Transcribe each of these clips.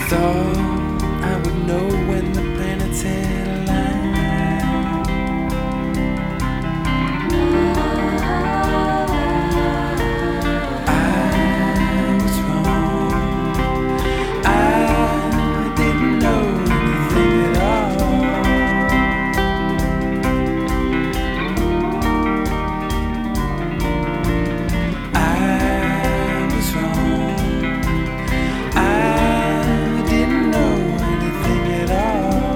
Thought I would know when the planets had aligned. I was wrong. I didn't know anything at all. I was wrong. I didn't know anything at all.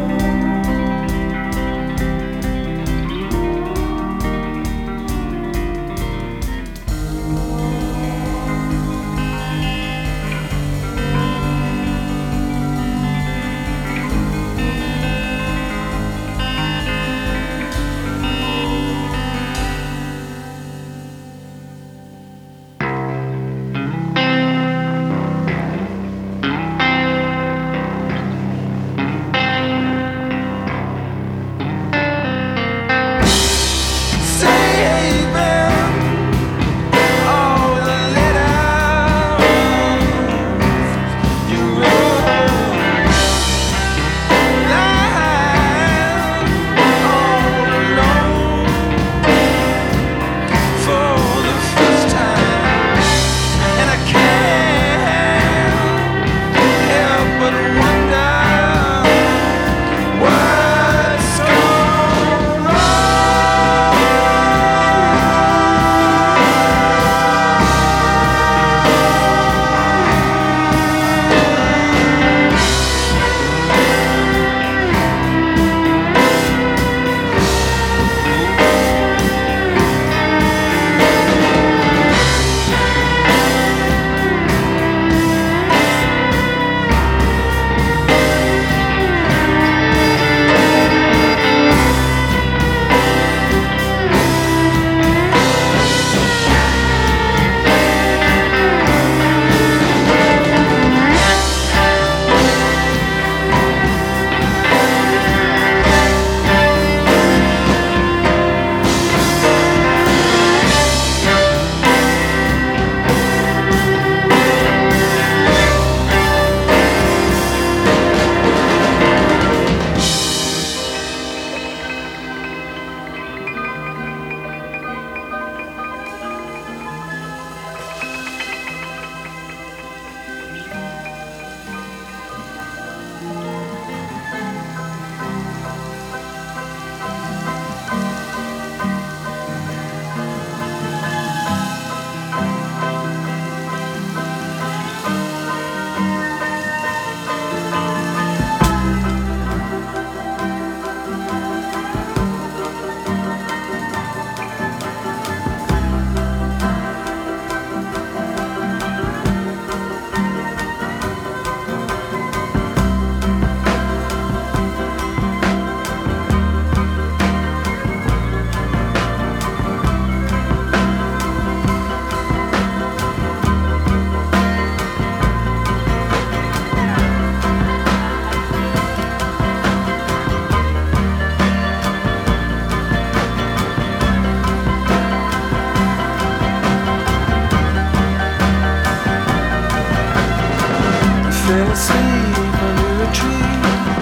Fell asleep under a tree.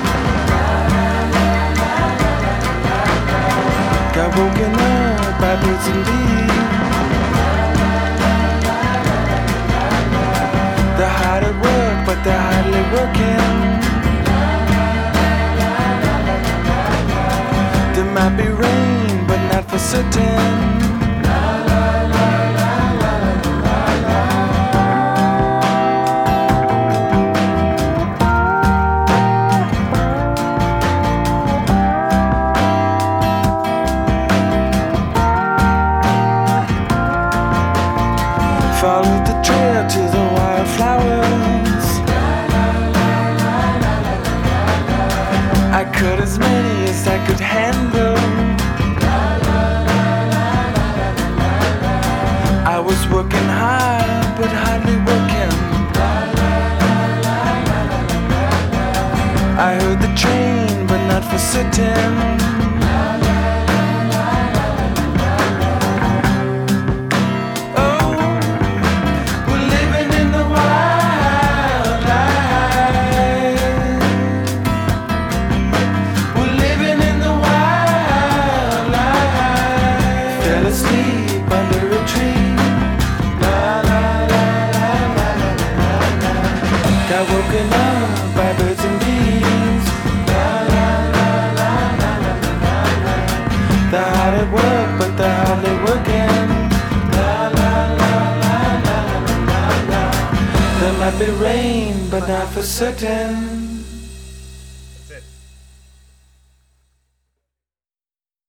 Got woken up by birds and bees. They're hard at work, but they're hardly working. There might be rain, but not for certain. Followed the trail to the wildflowers. I cut as many as I could handle. I was working hard, but hardly working. I heard the train, but not for certain. We're living in the wild life. Got woken up by birds and bees. La la la la la la la la. They're hard at work, but they're hardly working. La la la la la la la la. There might be rain, but not for certain. That's it.